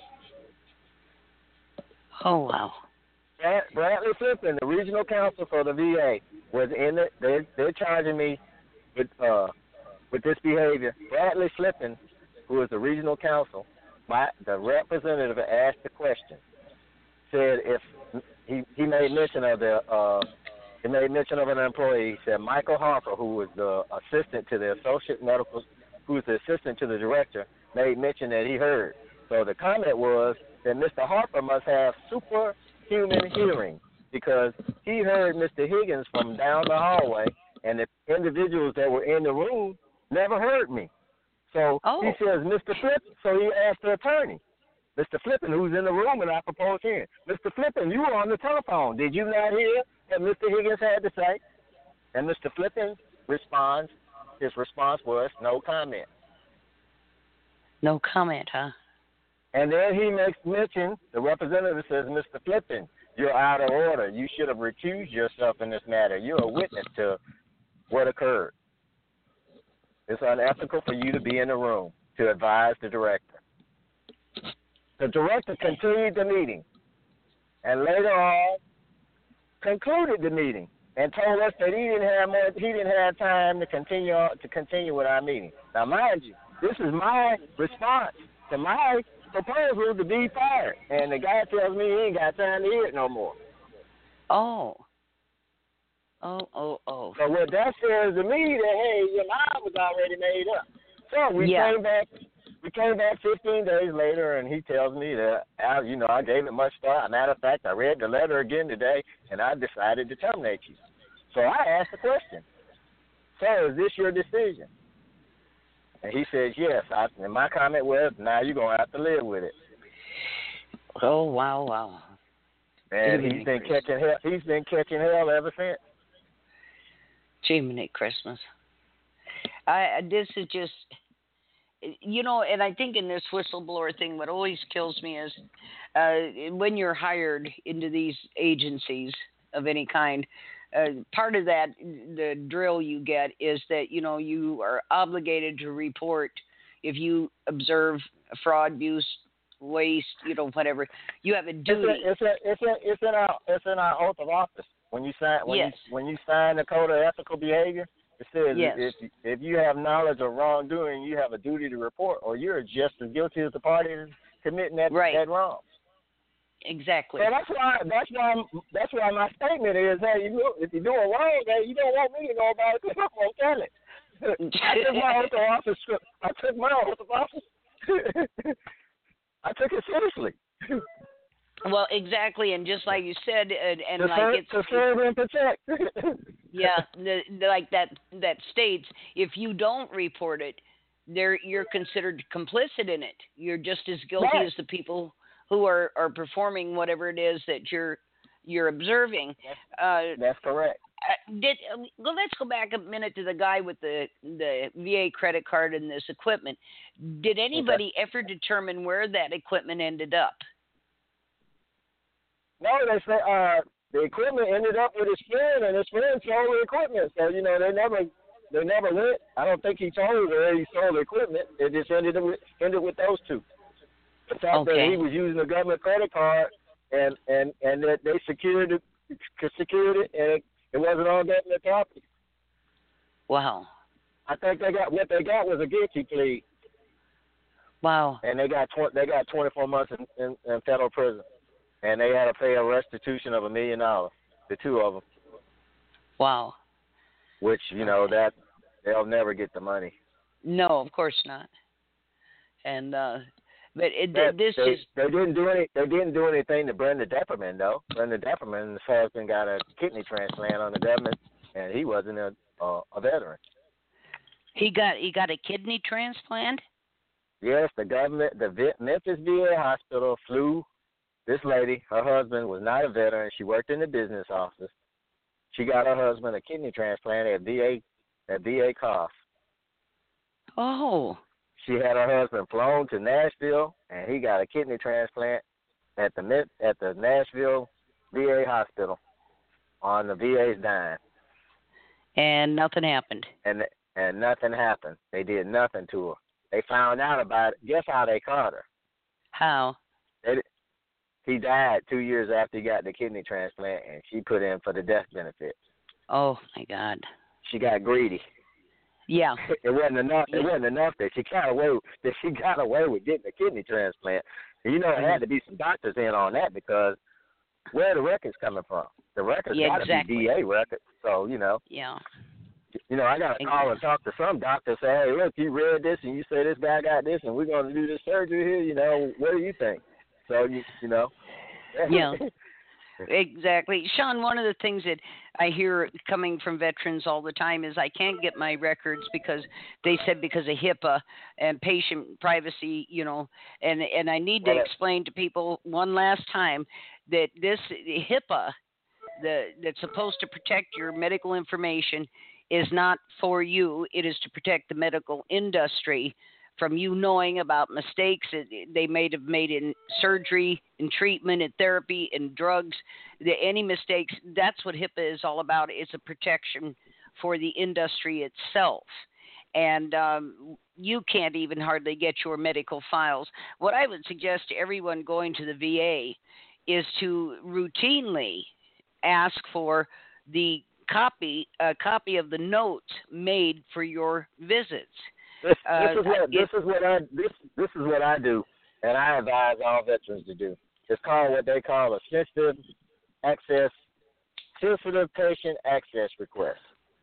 Oh, wow. Bradley Flippin, the regional counsel for the VA, was in it. They're charging me with this behavior. Bradley Flippin, who is the regional counsel, the representative asked the question, said if he made mention of an employee. He said Michael Harper, who was the assistant to the who was the assistant to the director, made mention that he heard. So the comment was that Mr. Harper must have superhuman hearing, because he heard Mr. Higgins from down the hallway, and the individuals that were in the room never heard me. So he says, Mr. Flippin, so he asked the attorney, Mr. Flippin, who's in the room and I proposed hearing, Mr. Flippin, you were on the telephone. Did you not hear what Mr. Higgins had to say? And Mr. Flippin responds, his response was, no comment. No comment, huh? And then he makes mention, the representative says, Mr. Flippin, you're out of order. You should have recused yourself in this matter. You're a witness to what occurred. It's unethical for you to be in the room to advise the director. The director continued the meeting, and later on concluded the meeting and told us that he didn't have time to continue with our meeting. Now, mind you, this is my response to my proposal to be fired, and the guy tells me he ain't got time to hear it no more. Oh. So what that says to me that, hey, your mind was already made up. So we came back 15 days later, and he tells me that, I gave it much thought. As a matter of fact, I read the letter again today, and I decided to terminate you. So I asked the question, sir, is this your decision? And he says, yes. And my comment was, now you're going to have to live with it. Oh, wow. And he's been catching hell ever since. Jiminy Christmas. This is just, and I think in this whistleblower thing, what always kills me is when you're hired into these agencies of any kind, part of that, the drill you get is that, you are obligated to report if you observe fraud, abuse, waste, whatever. You have a duty. It's in our oath of office. Yes. when you sign the code of ethical behavior, it says Yes. if you have knowledge of wrongdoing, you have a duty to report, or you're just as guilty as the party committing that wrong. Exactly. So that's why my statement is, hey, if you're doing wrong, hey, you don't want me to know about it because I'm gonna tell it. I took my oath of office. I took it seriously. Well, exactly, and just like you said, and to like serve and protect. Yeah, like that states if you don't report it, you're considered complicit in it. You're just as guilty as the people who are performing whatever it is that you're observing. That's correct. Let's go back a minute to the guy with the VA credit card and this equipment. Did anybody ever determine where that equipment ended up? No, they say the equipment ended up with his friend, and his friend sold the equipment. So they never went. I don't think he told where he sold the equipment. It just ended with those two. The fact that he was using a government credit card, and that they secured it, and it wasn't all government property. Wow. I think what they got was a guilty plea. Wow. And they got 24 months in federal prison. And they had to pay a restitution of $1 million, the two of them. Wow. Which that they'll never get the money. No, of course not. And they didn't do anything to Brenda Depperman though. Brenda Depperman's husband got a kidney transplant on the government, and he wasn't a veteran. He got a kidney transplant. Yes, the government, the Memphis VA hospital flew. This lady, her husband was not a veteran. She worked in the business office. She got her husband a kidney transplant at VA cost. Oh. She had her husband flown to Nashville, and he got a kidney transplant at the Nashville VA hospital on the VA's dime. And nothing happened. And nothing happened. They did nothing to her. They found out about it. Guess how they caught her? How? He died 2 years after he got the kidney transplant, and she put in for the death benefit. Oh my God! She got greedy. Yeah. It wasn't enough. It wasn't enough that she got away with getting a kidney transplant. And it had to be some doctors in on that because where are the records coming from? The records got to be VA records. So Yeah. I got to call and talk to some doctor. Say, hey, look, you read this and you say this guy got this, and we're going to do this surgery here. What do you think? So Yeah. Exactly. Sean, one of the things that I hear coming from veterans all the time is I can't get my records because they said because of HIPAA and patient privacy, and I need to explain to people one last time that this HIPAA, that's supposed to protect your medical information, is not for you. It is to protect the medical industry from you knowing about mistakes they may have made in surgery, in treatment, in therapy, in drugs. Any mistakes, that's what HIPAA is all about. It's a protection for the industry itself. And you can't even hardly get your medical files. What I would suggest to everyone going to the VA is to routinely ask for a copy of the notes made for your visits. This is what I do, and I advise all veterans to do. It's called what they call a sensitive patient access request.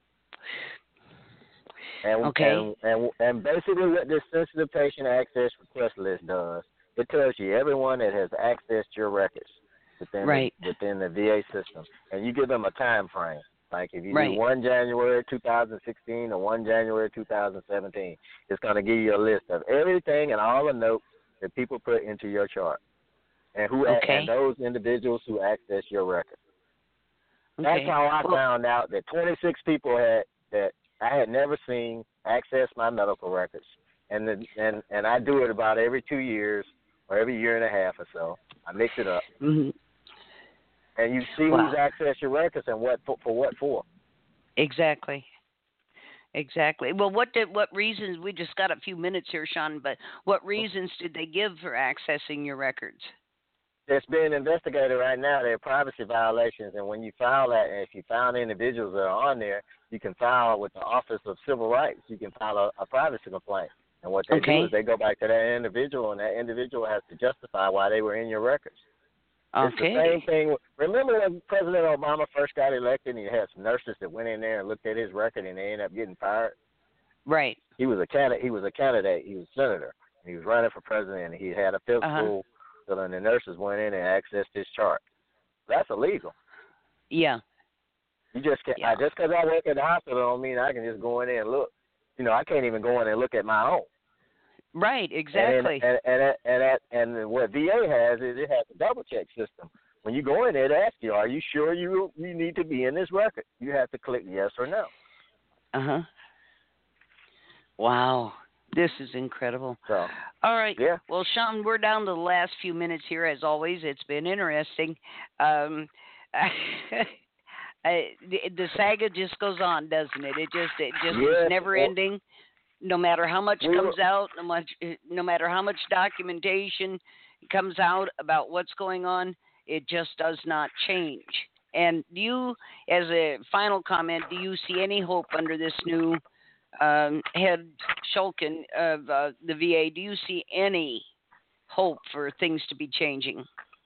And basically what this sensitive patient access request list does, it tells you everyone that has accessed your records within the VA system, and you give them a time frame. Like if you do 1 January 2016 or 1 January 2017, it's going to give you a list of everything and all the notes that people put into your chart, and and those individuals who access your records. That's how I found out that 26 people that I had never seen access my medical records, and I do it about every 2 years or every year and a half or so. I mix it up. Mm-hmm. And you see who's access your records and what for. Exactly. Well, what reasons? We just got a few minutes here, Sean. But what reasons did they give for accessing your records? it's being investigated right now. There are privacy violations, and when you file that, and if you found individuals that are on there, you can file with the Office of Civil Rights. You can file a privacy complaint. And what they do is they go back to that individual, and that individual has to justify why they were in your records. It's the same thing. Remember when President Obama first got elected, and you had some nurses that went in there and looked at his record, and they ended up getting fired? Right. He was a candidate. He was a senator. He was running for president, and he had a physical. So then the nurses went in and accessed his chart. That's illegal. Yeah. You just can't. Yeah. Just because I work at the hospital don't mean I can just go in there and look. You know, I can't even go in and look at my own. Right. Exactly. And what VA has is it has a double check system. When you go in there, they ask you, "Are you sure you need to be in this record?" You have to click yes or no. Wow. This is incredible. So, all right. Yeah. Well, Sean, we're down to the last few minutes here. As always, it's been interesting. The saga just goes on, doesn't it? It just is never ending. No matter how much comes out, no matter how much documentation comes out about what's going on, it just does not change. And do you, as a final comment, do you see any hope under this new head Shulkin of the VA? Do you see any hope for things to be changing?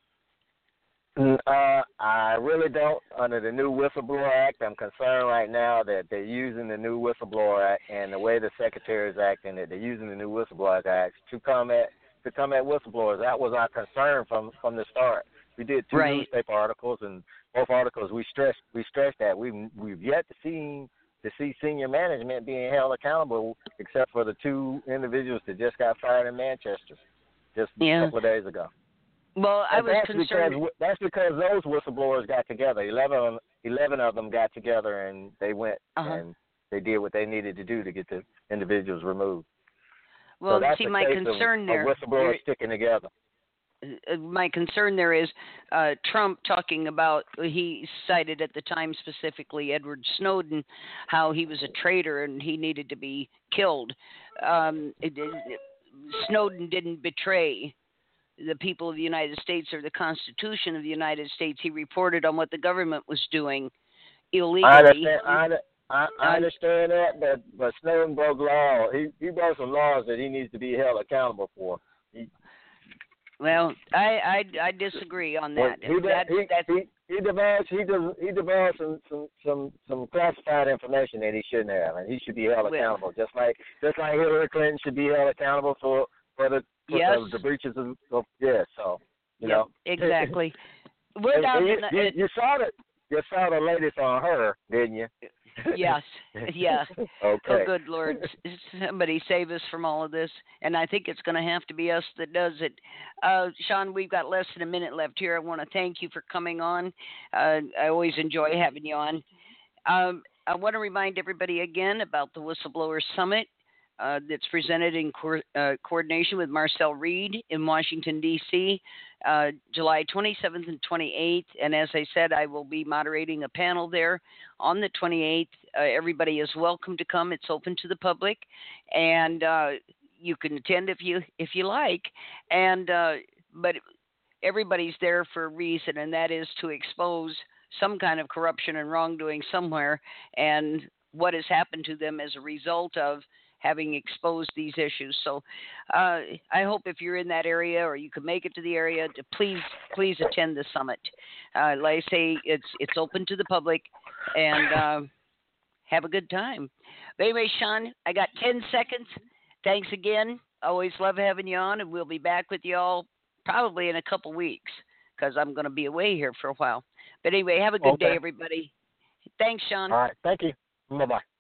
I really don't. Under the new Whistleblower Act, I'm concerned right now that they're using the new Whistleblower Act and the way the Secretary is acting, that they're using the new Whistleblower Act to come at whistleblowers. That was our concern from the start. We did two newspaper articles, and both articles we stressed that we've yet to see senior management being held accountable, except for the two individuals that just got fired in Manchester just a couple of days ago. Well, I was concerned. That's because those whistleblowers got together. 11 of them got together, and they went and they did what they needed to do to get the individuals removed. Well, so that's see, my concern there. Whistleblowers sticking together. My concern there is Trump talking about, he cited at the time specifically Edward Snowden, how he was a traitor and he needed to be killed. Snowden didn't betray the people of the United States or the Constitution of the United States. He reported on what the government was doing illegally. I understand that, but Snowden broke law. He broke some laws that he needs to be held accountable for. Well, I disagree on that. He divulged some classified information that he shouldn't have, and he should be held accountable. Just like Hillary Clinton should be held accountable for the breaches of So you know exactly. We're down you saw the latest on her, didn't you? Yes. Yeah. Okay. Oh, good Lord. Somebody save us from all of this. And I think it's going to have to be us that does it. Sean, we've got less than a minute left here. I want to thank you for coming on. I always enjoy having you on. I want to remind everybody again about the Whistleblower Summit that's presented in coordination with Marcel Reed in Washington, D.C., July 27th and 28th. And as I said, I will be moderating a panel there on the 28th. Everybody is welcome to come. It's open to the public, and you can attend if you like. And but everybody's there for a reason, and that is to expose some kind of corruption and wrongdoing somewhere, and what has happened to them as a result of having exposed these issues. So I hope if you're in that area or you can make it to the area, to please attend the summit. Like I say, it's open to the public, and have a good time. But anyway, Sean, I got 10 seconds. Thanks again. Always love having you on, and we'll be back with you all probably in a couple weeks because I'm going to be away here for a while. But anyway, have a good day, everybody. Thanks, Sean. All right. Thank you. Bye-bye.